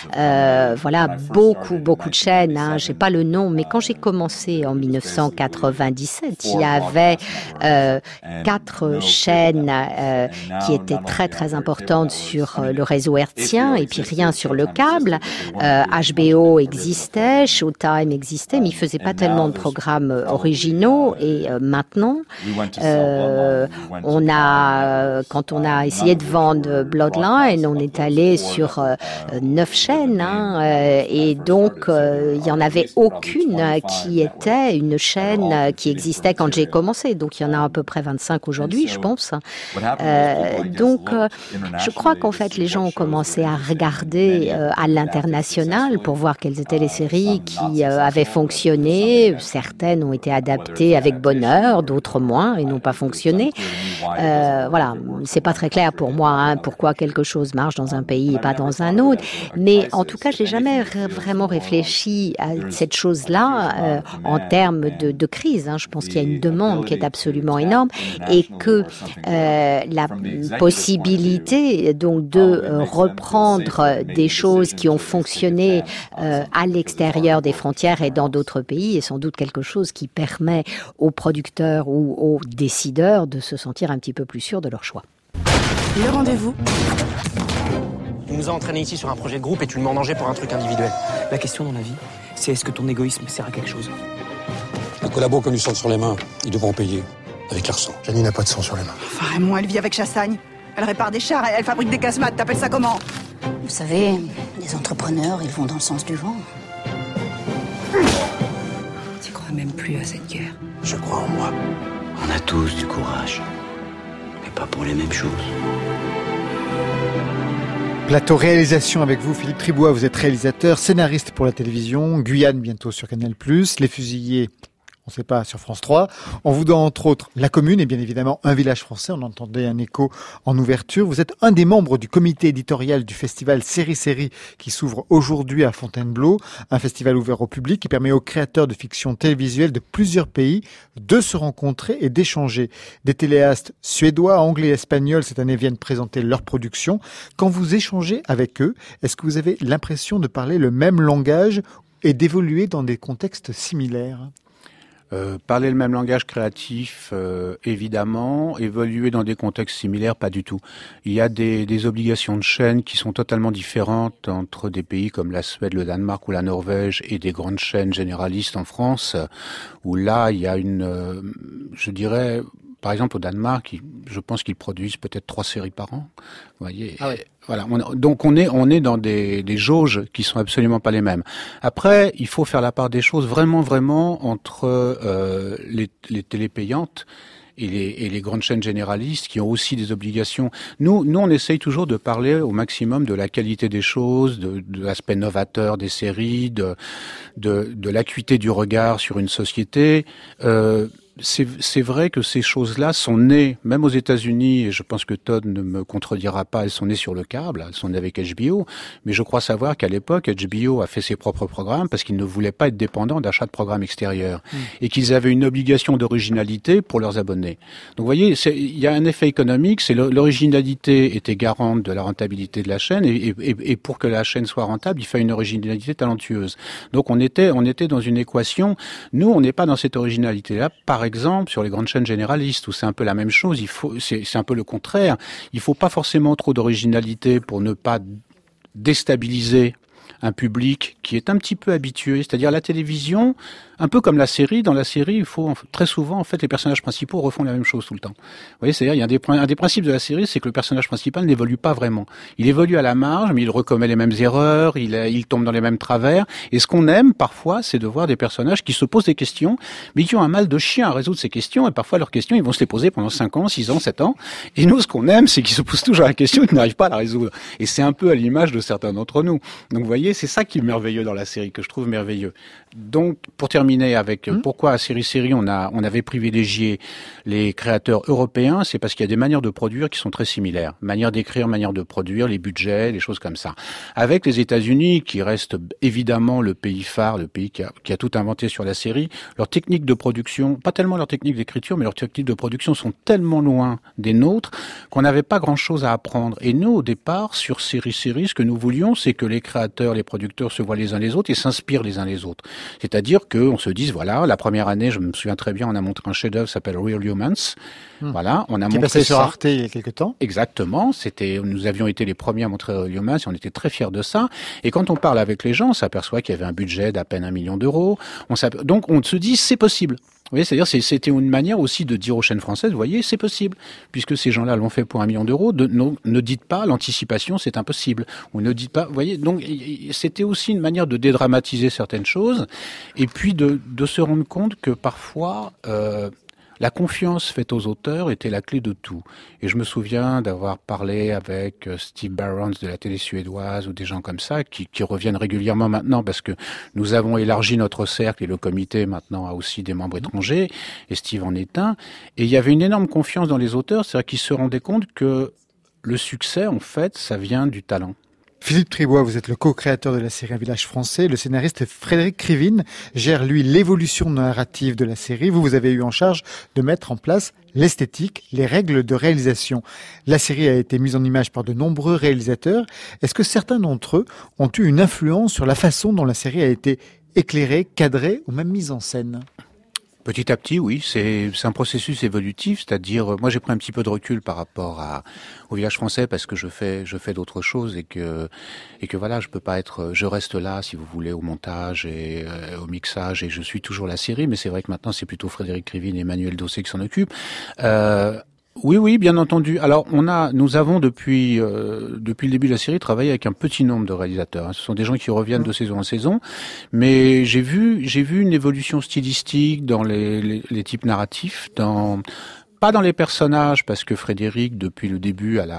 Euh, voilà, beaucoup beaucoup de chaînes, hein, j'ai pas le nom, mais quand j'ai commencé en dix-neuf cent quatre-vingt-dix-sept, il y avait euh, quatre chaînes euh, qui étaient très très importantes sur euh, le réseau hertzien et puis rien sur le câble. Euh, H B O existait, Showtime existait, mais ils faisaient pas tellement de programmes originaux. Et euh, maintenant, euh, on a, quand on a essayé de vendre Bloodline, on est allé sur euh, neuf chaînes, hein, euh, et donc Donc, euh, il n'y en avait aucune qui était une chaîne qui existait quand j'ai commencé. Donc, il y en a à peu près vingt-cinq aujourd'hui, je pense. Euh, donc, euh, je crois qu'en fait, les gens ont commencé à regarder euh, à l'international pour voir quelles étaient les séries qui euh, avaient fonctionné. Certaines ont été adaptées avec bonheur, d'autres moins et n'ont pas fonctionné. Euh, voilà, c'est pas très clair pour moi hein, pourquoi quelque chose marche dans un pays et pas dans un autre. Mais en tout cas, j'ai jamais r- vraiment réfléchi à cette chose-là euh, en termes de, de crise. Hein. Je pense qu'il y a une demande qui est absolument énorme et que euh, la possibilité donc de euh, reprendre des choses qui ont fonctionné euh, à l'extérieur des frontières et dans d'autres pays est sans doute quelque chose qui permet aux producteurs ou aux décideurs de se sentir un petit peu plus sûrs de leur choix. Le rendez-vous. Tu nous as entraînés ici sur un projet de groupe et tu le mets en danger pour un truc individuel. La question dans la vie, c'est est-ce que ton égoïsme sert à quelque chose? Les collabos qui ont du sang sur les mains, ils devront payer avec leur sang. Janine n'a pas de sang sur les mains. Enfin, Raymond, elle vit avec Chassagne. Elle répare des chars, elle fabrique des casemates. T'appelles ça comment? Vous savez, les entrepreneurs, ils vont dans le sens du vent. Tu crois même plus à cette guerre? Je crois en moi. On a tous du courage, mais pas pour les mêmes choses. Plateau réalisation avec vous, Philippe Tribois. Vous êtes réalisateur, scénariste pour la télévision, Guyane bientôt sur Canal plus, Les Fusillés, on ne sait pas, sur France trois. On vous donne entre autres La Commune et bien évidemment Un village français. On entendait un écho en ouverture. Vous êtes un des membres du comité éditorial du festival Série-Série qui s'ouvre aujourd'hui à Fontainebleau. Un festival ouvert au public qui permet aux créateurs de fiction télévisuelle de plusieurs pays de se rencontrer et d'échanger. Des téléastes suédois, anglais et espagnols cette année viennent présenter leur production. Quand vous échangez avec eux, est-ce que vous avez l'impression de parler le même langage et d'évoluer dans des contextes similaires ? Euh, parler le même langage créatif, euh, évidemment. Évoluer dans des contextes similaires, pas du tout. Il y a des, des obligations de chaîne qui sont totalement différentes entre des pays comme la Suède, le Danemark ou la Norvège et des grandes chaînes généralistes en France, où là, il y a une, euh, je dirais... Par exemple, au Danemark, je pense qu'ils produisent peut-être trois séries par an. Vous voyez. Ah oui. Voilà. On, donc on est on est dans des, des jauges qui sont absolument pas les mêmes. Après, il faut faire la part des choses vraiment vraiment entre euh, les, les télépayantes et les, et les grandes chaînes généralistes qui ont aussi des obligations. Nous, nous, on essaye toujours de parler au maximum de la qualité des choses, de, de l'aspect novateur des séries, de de, de l'acuité du regard sur une société. Euh, C'est, c'est vrai que ces choses-là sont nées, même aux États-Unis, et je pense que Todd ne me contredira pas, elles sont nées sur le câble, elles sont nées avec H B O, mais je crois savoir qu'à l'époque, H B O a fait ses propres programmes parce qu'ils ne voulaient pas être dépendants d'achats de programmes extérieurs, mmh. et qu'ils avaient une obligation d'originalité pour leurs abonnés. Donc vous voyez, c'est, il y a un effet économique, c'est l'originalité était garante de la rentabilité de la chaîne, et, et, et pour que la chaîne soit rentable, il fallait une originalité talentueuse. Donc on était, on était dans une équation, nous on n'est pas dans cette originalité-là, par exemple, sur les grandes chaînes généralistes, où c'est un peu la même chose, il faut, c'est, c'est un peu le contraire. Il faut pas forcément trop d'originalité pour ne pas déstabiliser un public qui est un petit peu habitué, c'est-à-dire la télévision, un peu comme la série. Dans la série, il faut très souvent, en fait, les personnages principaux refont la même chose tout le temps. Vous voyez, c'est-à-dire, il y a un des, un des principes de la série, c'est que le personnage principal n'évolue pas vraiment. Il évolue à la marge, mais il recommet les mêmes erreurs, il, il tombe dans les mêmes travers. Et ce qu'on aime parfois, c'est de voir des personnages qui se posent des questions, mais qui ont un mal de chien à résoudre ces questions. Et parfois, leurs questions, ils vont se les poser pendant cinq ans, six ans, sept ans. Et nous, ce qu'on aime, c'est qu'ils se posent toujours la question et qu'ils n'arrivent pas à la résoudre. Et c'est un peu à l'image de certains d'entre nous. Donc, vous voyez, c'est ça qui est merveilleux dans la série, que je trouve merveilleux. Donc, pour terminer avec mmh. pourquoi à Série-Série, on a, on avait privilégié les créateurs européens, c'est parce qu'il y a des manières de produire qui sont très similaires. Manière d'écrire, manière de produire, les budgets, les choses comme ça. Avec les États-Unis, qui restent évidemment le pays phare, le pays qui a, qui a tout inventé sur la série, leurs techniques de production, pas tellement leurs techniques d'écriture, mais leurs techniques de production sont tellement loin des nôtres qu'on n'avait pas grand-chose à apprendre. Et nous, au départ, sur Série-Série, ce que nous voulions, c'est que les créateurs, les producteurs se voient les uns les autres et s'inspirent les uns les autres. C'est-à-dire qu'on se dise, voilà, la première année, je me souviens très bien, on a montré un chef-d'œuvre qui s'appelle Real Humans. Hum. Voilà, on a qui montré passé sur ça. Arte il y a quelques temps. Exactement, c'était, nous avions été les premiers à montrer Real Humans et on était très fiers de ça. Et quand on parle avec les gens, on s'aperçoit qu'il y avait un budget d'à peine un million d'euros. On Donc on se dit, c'est possible. Vous voyez, c'est-à-dire, c'était une manière aussi de dire aux chaînes françaises, vous voyez, c'est possible, puisque ces gens-là l'ont fait pour un million d'euros. De, non, ne dites pas l'anticipation, c'est impossible. Ou ne dites pas, vous voyez. Donc, c'était aussi une manière de dédramatiser certaines choses, et puis de, de se rendre compte que parfois, euh, La confiance faite aux auteurs était la clé de tout. Et je me souviens d'avoir parlé avec Steve Barons de la télé suédoise ou des gens comme ça qui, qui reviennent régulièrement maintenant parce que nous avons élargi notre cercle et le comité maintenant a aussi des membres étrangers et Steve en est un. Et il y avait une énorme confiance dans les auteurs, c'est-à-dire qu'ils se rendaient compte que le succès, en fait, ça vient du talent. Philippe Tribois, vous êtes le co-créateur de la série Un village français. Le scénariste Frédéric Krivine gère, lui, l'évolution narrative de la série. Vous, vous avez eu en charge de mettre en place l'esthétique, les règles de réalisation. La série a été mise en image par de nombreux réalisateurs. Est-ce que certains d'entre eux ont eu une influence sur la façon dont la série a été éclairée, cadrée ou même mise en scène ? Petit à petit, oui, c'est, c'est un processus évolutif, c'est-à-dire, moi j'ai pris un petit peu de recul par rapport à, au village français parce que je fais, je fais d'autres choses et que, et que voilà, je peux pas être, je reste là, si vous voulez, au montage et euh, au mixage et je suis toujours la série, mais c'est vrai que maintenant c'est plutôt Frédéric Krivine et Emmanuel Dossé qui s'en occupent. Euh, Oui, oui, bien entendu. Alors, on a, nous avons depuis euh, depuis le début de la série travaillé avec un petit nombre de réalisateurs. Ce sont des gens qui reviennent de saison en saison, mais j'ai vu j'ai vu une évolution stylistique dans les les, les types narratifs, dans pas dans les personnages parce que Frédéric, depuis le début, a la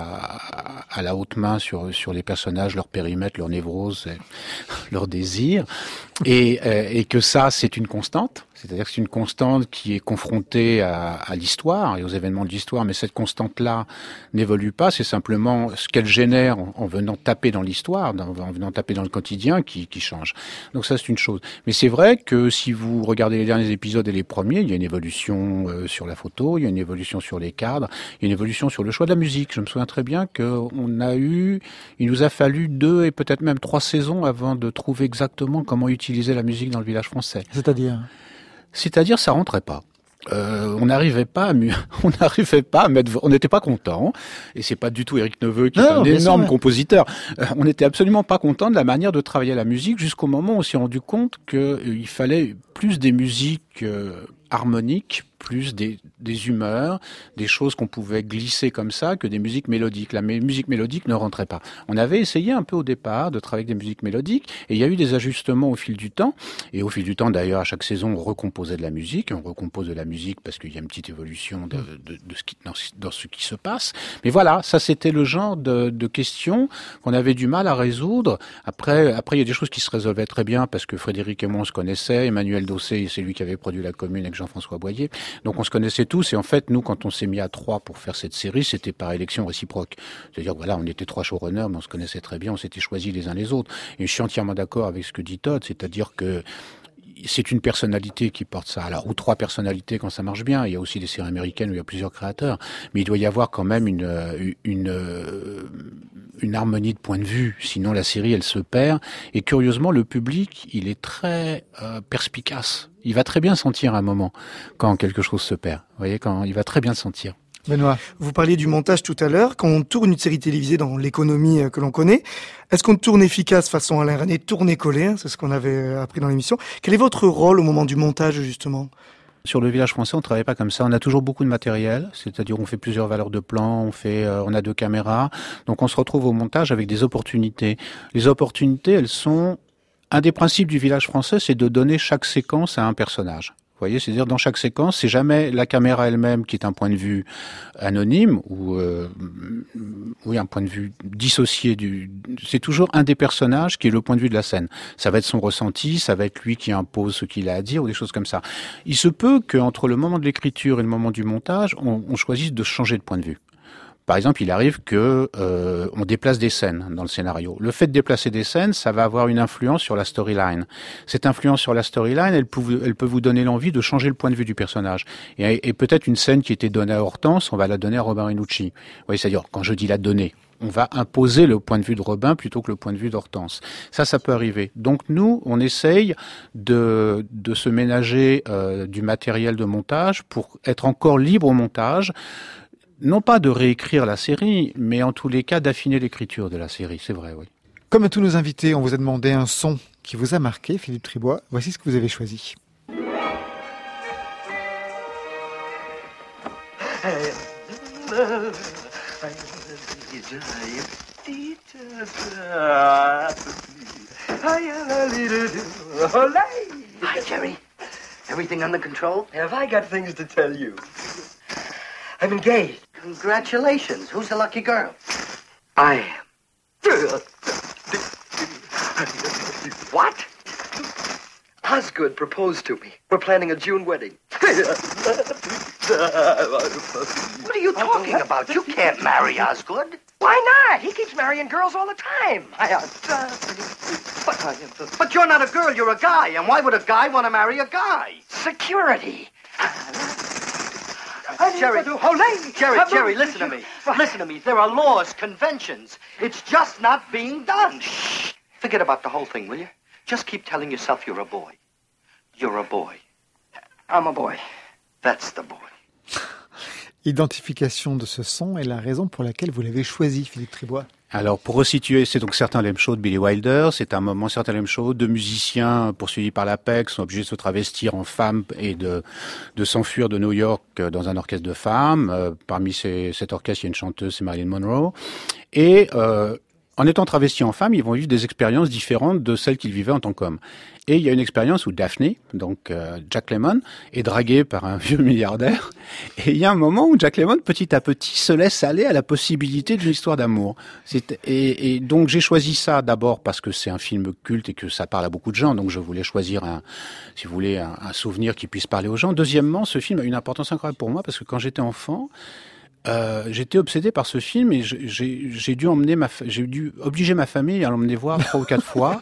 à la haute main sur sur les personnages, leur périmètre, leur névrose, leur désir, et euh, et que ça c'est une constante. C'est-à-dire que c'est une constante qui est confrontée à, à l'histoire et aux événements de l'histoire, mais cette constante-là n'évolue pas, c'est simplement ce qu'elle génère en, en venant taper dans l'histoire, en, en venant taper dans le quotidien qui, qui change. Donc ça, c'est une chose. Mais c'est vrai que si vous regardez les derniers épisodes et les premiers, il y a une évolution euh, sur la photo, il y a une évolution sur les cadres, il y a une évolution sur le choix de la musique. Je me souviens très bien qu'on a eu, il nous a fallu deux et peut-être même trois saisons avant de trouver exactement comment utiliser la musique dans le village français. C'est-à-dire ? C'est-à-dire, ça rentrait pas. Euh, on n'arrivait pas à mu- on n'arrivait pas à mettre, on n'était pas content. Et c'est pas du tout Éric Neveu qui non, est un énorme sûr, compositeur. Euh, on n'était absolument pas content de la manière de travailler la musique jusqu'au moment où on s'est rendu compte qu'il euh, fallait plus des musiques euh, harmoniques, plus des, des humeurs, des choses qu'on pouvait glisser comme ça que des musiques mélodiques. La mé- musique mélodique ne rentrait pas. On avait essayé un peu au départ de travailler avec des musiques mélodiques et il y a eu des ajustements au fil du temps. Et au fil du temps, d'ailleurs, à chaque saison, on recomposait de la musique. On recompose de la musique parce qu'il y a une petite évolution de, de, de ce qui, dans, dans ce qui se passe. Mais voilà, ça c'était le genre de, de questions qu'on avait du mal à résoudre. Après, après, il y a des choses qui se résolvaient très bien parce que Frédéric et moi, on se connaissait. Emmanuel Dossé, c'est lui qui avait produit La Commune avec Jean-François Boyer. Donc on se connaissait tous et en fait nous quand on s'est mis à trois pour faire cette série c'était par élection réciproque. C'est-à-dire que voilà on était trois showrunners mais on se connaissait très bien, on s'était choisis les uns les autres. Et je suis entièrement d'accord avec ce que dit Todd, c'est-à-dire que c'est une personnalité qui porte ça. Alors, ou trois personnalités quand ça marche bien. Il y a aussi des séries américaines où il y a plusieurs créateurs. Mais il doit y avoir quand même une, une, une harmonie de point de vue. Sinon, la série, elle se perd. Et curieusement, le public, il est très euh, perspicace. Il va très bien sentir à un moment quand quelque chose se perd. Vous voyez, quand il va très bien sentir. Benoît. Vous parliez du montage tout à l'heure. Quand on tourne une série télévisée dans l'économie que l'on connaît, est-ce qu'on tourne efficace façon Alain René, tourner-coller, hein, c'est ce qu'on avait appris dans l'émission. Quel est votre rôle au moment du montage, justement ? Sur le village français, on travaille pas comme ça. On a toujours beaucoup de matériel, c'est-à-dire on fait plusieurs valeurs de plan, on fait, euh, on a deux caméras. Donc on se retrouve au montage avec des opportunités. Les opportunités, elles sont... Un des principes du village français, c'est de donner chaque séquence à un personnage. Vous voyez, c'est-à-dire dans chaque séquence, c'est jamais la caméra elle-même qui est un point de vue anonyme ou euh, oui un point de vue dissocié du. C'est toujours un des personnages qui est le point de vue de la scène. Ça va être son ressenti, ça va être lui qui impose ce qu'il a à dire ou des choses comme ça. Il se peut qu'entre le moment de l'écriture et le moment du montage, on, on choisisse de changer de point de vue. Par exemple, il arrive que euh, on déplace des scènes dans le scénario. Le fait de déplacer des scènes, ça va avoir une influence sur la storyline. Cette influence sur la storyline, elle peut, elle peut vous donner l'envie de changer le point de vue du personnage. Et, et peut-être une scène qui était donnée à Hortense, on va la donner à Robin Renucci. Vous voyez, c'est-à-dire, quand je dis la donner, on va imposer le point de vue de Robin plutôt que le point de vue d'Hortense. Ça, ça peut arriver. Donc nous, on essaye de, de se ménager euh, du matériel de montage pour être encore libre au montage. Non pas de réécrire la série, mais en tous les cas d'affiner l'écriture de la série, c'est vrai, oui. Comme à tous nos invités, on vous a demandé un son qui vous a marqué, Philippe Tribois. Voici ce que vous avez choisi. Hi, Jerry. Everything under control? Have I got things to tell you? I'm engaged. Congratulations. Who's the lucky girl? I am. What? Osgood proposed to me. We're planning a June wedding. What are you talking about? You can't marry Osgood. Why not? He keeps marrying girls all the time. I, uh, but, uh, but you're not a girl, you're a guy. And why would a guy want to marry a guy? Security. Jerry, Jerry, Jerry, listen to me. Listen to me. There are laws, conventions. It's just not being done. Shh. Forget about the whole thing, will you? Just keep telling yourself you're a boy. You're a boy. I'm a boy. That's the boy. Identification de ce son est la raison pour laquelle vous l'avez choisi, Philippe Tribois. Alors, pour resituer, c'est donc Certain Lame Show de Billy Wilder. C'est un moment Certain Lame Show. Deux musiciens poursuivis par la P E C sont obligés de se travestir en femmes et de, de s'enfuir de New York dans un orchestre de femmes. Euh, parmi ces, cet orchestre, il y a une chanteuse, c'est Marilyn Monroe. Et euh, en étant travestis en femmes, ils vont vivre des expériences différentes de celles qu'ils vivaient en tant qu'hommes. Et il y a une expérience où Daphne, donc euh, Jack Lemmon, est dragué par un vieux milliardaire. Et il y a un moment où Jack Lemmon, petit à petit, se laisse aller à la possibilité d'une histoire d'amour. C'est, et, et donc j'ai choisi ça d'abord parce que c'est un film culte et que ça parle à beaucoup de gens. Donc je voulais choisir, un, si vous voulez, un, un souvenir qui puisse parler aux gens. Deuxièmement, ce film a une importance incroyable pour moi parce que quand j'étais enfant, Euh, j'étais obsédé par ce film et j'ai, j'ai dû emmener ma, j'ai dû obliger ma famille à l'emmener voir trois ou quatre fois.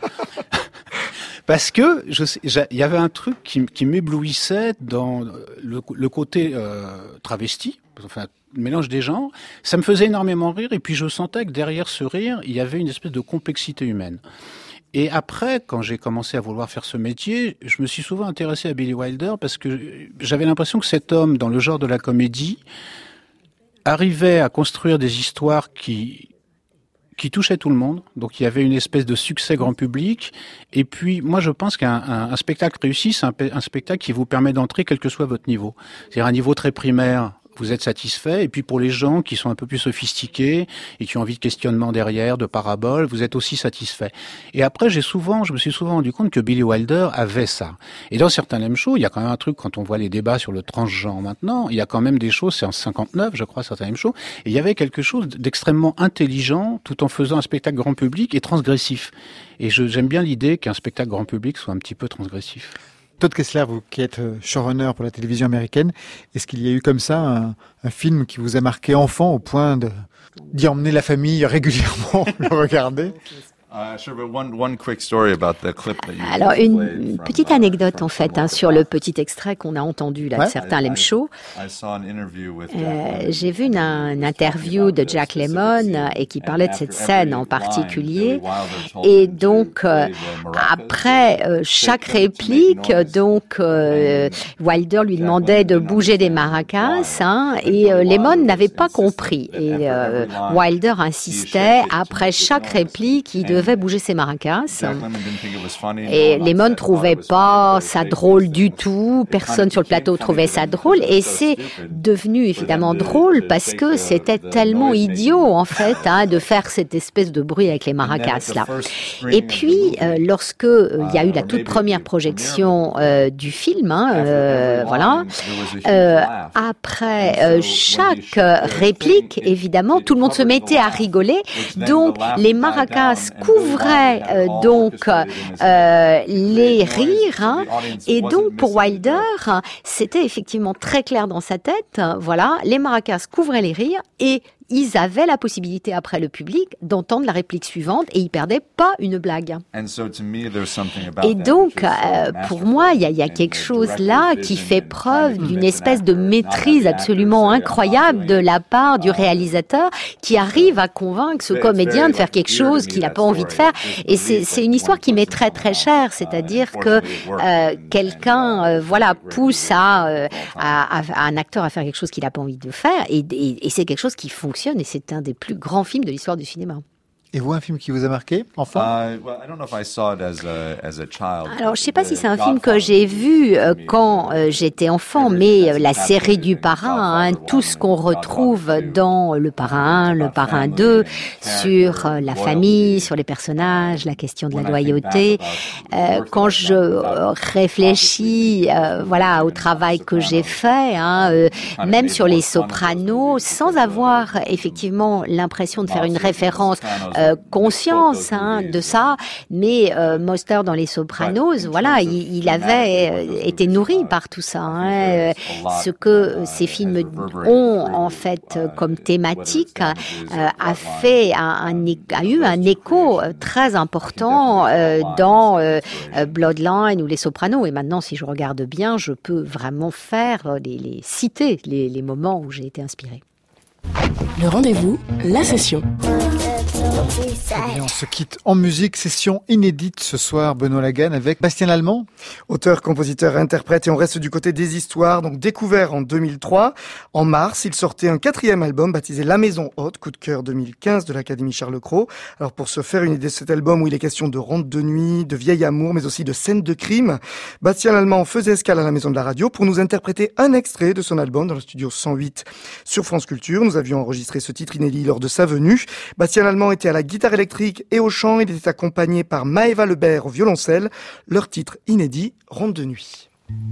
Parce que je sais, il y avait un truc qui, qui m'éblouissait dans le, le côté euh, travesti, enfin le mélange des genres. Ça me faisait énormément rire et puis je sentais que derrière ce rire, il y avait une espèce de complexité humaine. Et après, quand j'ai commencé à vouloir faire ce métier, je me suis souvent intéressé à Billy Wilder parce que j'avais l'impression que cet homme, dans le genre de la comédie, arrivait à construire des histoires qui qui touchaient tout le monde. Donc il y avait une espèce de succès grand public. Et puis moi je pense qu'un un, un spectacle réussi, c'est un, un spectacle qui vous permet d'entrer quel que soit votre niveau. C'est-à-dire un niveau très primaire, vous êtes satisfait. Et puis pour les gens qui sont un peu plus sophistiqués et qui ont envie de questionnement derrière, de paraboles, vous êtes aussi satisfait. Et après, j'ai souvent, je me suis souvent rendu compte que Billy Wilder avait ça. Et dans certains Lame Show, il y a quand même un truc, quand on voit les débats sur le transgenre maintenant, il y a quand même des choses, c'est en cinquante-neuf, je crois, certains Lame Show, et il y avait quelque chose d'extrêmement intelligent tout en faisant un spectacle grand public et transgressif. Et je, j'aime bien l'idée qu'un spectacle grand public soit un petit peu transgressif. Todd Kessler, vous qui êtes showrunner pour la télévision américaine, est-ce qu'il y a eu comme ça un, un film qui vous a marqué enfant au point de, d'y emmener la famille régulièrement le regarder? Alors, une petite anecdote, en fait, hein, sur le petit extrait qu'on a entendu là, de ouais. certains Lame Show. Euh, j'ai vu une, une interview de Jack Lemmon et qui parlait de cette scène en particulier. Et donc, euh, après euh, chaque réplique, donc, euh, Wilder lui demandait de bouger des maracas, hein, et euh, Lemmon n'avait pas compris. Et euh, Wilder insistait, après chaque réplique, il devait bouger ses maracas. Et Lemmon ne trouvait pas ça drôle du tout. Personne sur le plateau trouvait ça drôle. Et c'est devenu évidemment drôle parce que c'était tellement idiot, en fait, hein, de faire cette espèce de bruit avec les maracas, là. Et puis, euh, lorsque euh, il y a eu la toute première projection euh, du film, hein, euh, voilà, euh, après euh, chaque réplique, évidemment, tout le monde se mettait à rigoler. Donc, les maracas couvrait euh, donc euh, les rires, hein, et donc pour Wilder, c'était effectivement très clair dans sa tête. Voilà, les maracas couvraient les rires et ils avaient la possibilité après le public d'entendre la réplique suivante et ils perdaient pas une blague. Et donc, euh, pour moi, il y a, y a quelque chose là qui fait preuve d'une espèce de maîtrise absolument incroyable de la part du réalisateur qui arrive à convaincre ce comédien de faire quelque chose qu'il n'a pas envie de faire. Et c'est, c'est une histoire qui m'est très très chère, c'est-à-dire que euh, quelqu'un, euh, voilà, pousse à, euh, à, à un acteur à faire quelque chose qu'il n'a pas envie de faire, et, et, et c'est quelque chose qui fonctionne. Et c'est un des plus grands films de l'histoire du cinéma. Et vous, un film qui vous a marqué, enfant? Uh, well, I don't know if I saw it as a, as a child. Alors, je ne sais pas si c'est un film que j'ai vu euh, quand euh, j'étais enfant, mais euh, la série du Parrain, hein, tout ce qu'on retrouve dans Le Parrain un, Le Parrain deux, sur euh, la famille, sur les personnages, la question de la loyauté. Euh, quand je réfléchis, euh, voilà, au travail que j'ai fait, hein, euh, même sur Les Sopranos, sans avoir effectivement l'impression de faire une référence euh, conscience hein, de ça, mais euh, Mostert dans Les Sopranos, voilà, il, il avait euh, été nourri par tout ça. Hein, euh, ce que ces films ont en fait comme thématique euh, a fait un, un, a eu un écho très important euh, dans euh, Bloodline ou Les Sopranos. Et maintenant, si je regarde bien, je peux vraiment faire les, les citer les, les moments où j'ai été inspirée. Le rendez-vous, la session. Et on se quitte en musique, session inédite ce soir, Benoît Lagan, avec Bastien Lallemand. Auteur, compositeur, interprète, et on reste du côté des histoires. Donc découvert en deux mille trois, en mars, il sortait un quatrième album baptisé La Maison Haute, coup de cœur deux mille quinze de l'Académie Charles Cros. Alors pour se faire une idée de cet album où il est question de rondes de nuit, de vieil amour, mais aussi de scènes de crime, Bastien Lallemand faisait escale à la Maison de la Radio pour nous interpréter un extrait de son album dans le studio cent huit sur France Culture. Nous avions enregistré ce titre inédit lors de sa venue. Bastien Lallemand était à la guitare électrique et au chant. Il était accompagné par Maëva Lebert au violoncelle. Leur titre inédit, Ronde de nuit.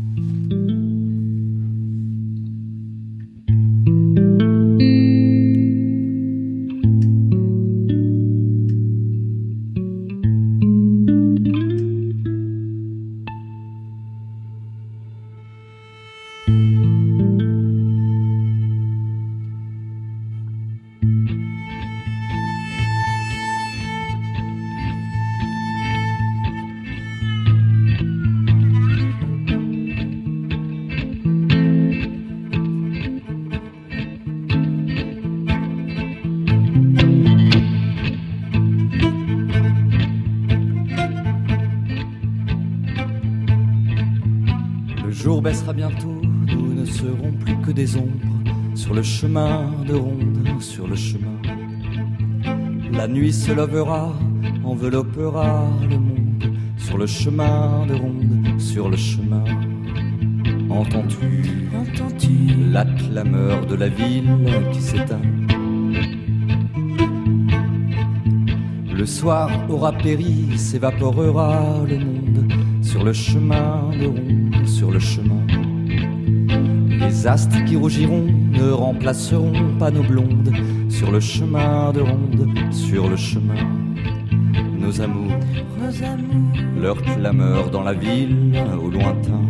Baissera bientôt, nous ne serons plus que des ombres sur le chemin de ronde, sur le chemin. La nuit se levera, enveloppera le monde sur le chemin de ronde, sur le chemin. Entends-tu, entends-tu la clameur de la ville qui s'éteint? Le soir aura péri, s'évaporera le monde sur le chemin de ronde, sur le chemin. Les astres qui rougiront ne remplaceront pas nos blondes sur le chemin de ronde, sur le chemin. Nos amours, nos amours, leur clameur dans la ville au lointain.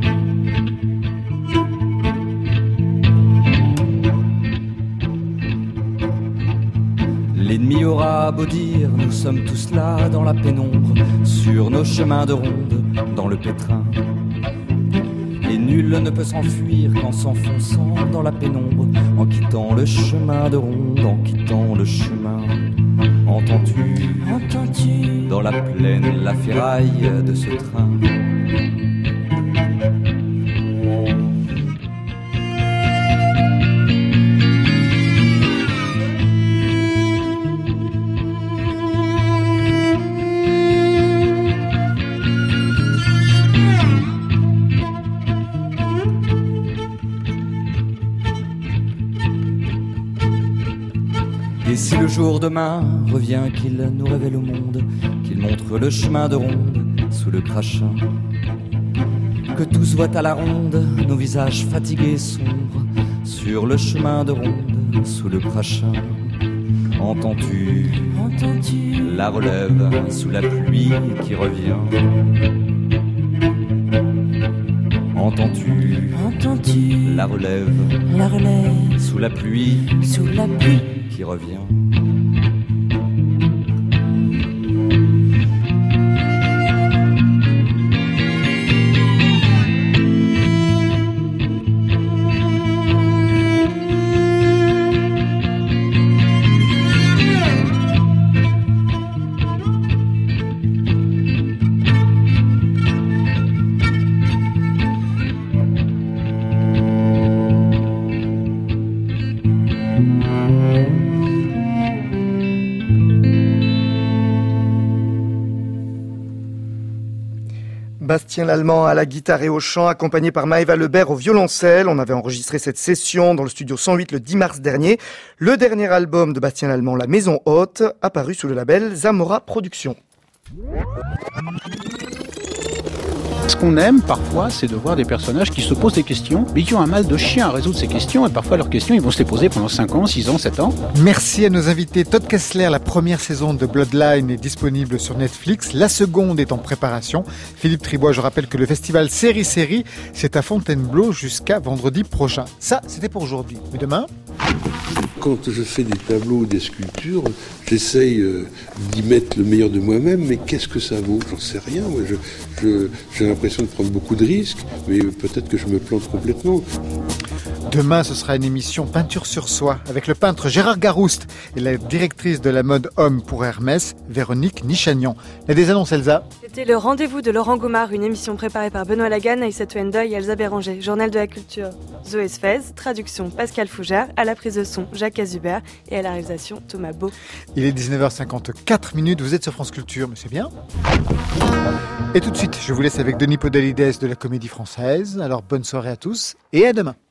L'ennemi aura beau dire, nous sommes tous là dans la pénombre, sur nos chemins de ronde, dans le pétrin. Et nul ne peut s'enfuir qu'en s'enfonçant dans la pénombre, en quittant le chemin de ronde, en quittant le chemin. Entends-tu, entends-tu, dans la plaine, la ferraille de ce train? Et si le jour demain revient, qu'il nous révèle au monde, qu'il montre le chemin de ronde sous le crachin, que tous voient à la ronde nos visages fatigués sombres sur le chemin de ronde sous le crachin. Entends-tu, entends-tu la relève sous la pluie qui revient? Entends-tu, entends-tu la relève, la relève sous la pluie, sous la pluie qui revient? Bastien Lallemand à la guitare et au chant, accompagné par Maëva Lebert au violoncelle. On avait enregistré cette session dans le studio cent huit le dix mars dernier. Le dernier album de Bastien Lallemand, La Maison Haute, apparu sous le label Zamora Productions. Ce qu'on aime parfois, c'est de voir des personnages qui se posent des questions, mais qui ont un mal de chien à résoudre ces questions, et parfois leurs questions, ils vont se les poser pendant cinq ans, six ans, sept ans. Merci à nos invités. Todd Kessler, la première saison de Bloodline est disponible sur Netflix, la seconde est en préparation. Philippe Tribois, je rappelle que le festival Série Série, c'est à Fontainebleau jusqu'à vendredi prochain. Ça, c'était pour aujourd'hui. Mais demain... Quand je fais des tableaux ou des sculptures, j'essaye euh, d'y mettre le meilleur de moi-même, mais qu'est-ce que ça vaut ? J'en sais rien. Moi, je, je, j'ai l'impression de prendre beaucoup de risques, mais peut-être que je me plante complètement. Demain, ce sera une émission Peinture sur soi avec le peintre Gérard Garouste et la directrice de la mode homme pour Hermès, Véronique Nichagnan. Et des annonces, Elsa ? C'était le rendez-vous de Laurent Gaumard, une émission préparée par Benoît Lagan, Aïssatou Hendoy et Elsa Béranger. Journal de la culture, Zoé Sfez, traduction Pascal Fougère, à la prise de son Jacques Azubert et à la réalisation Thomas Beau. Il est dix-neuf heures cinquante-quatre minutes, vous êtes sur France Culture, mais c'est bien. Et tout de suite, je vous laisse avec Denis Podalides de la Comédie Française. Alors bonne soirée à tous et à demain.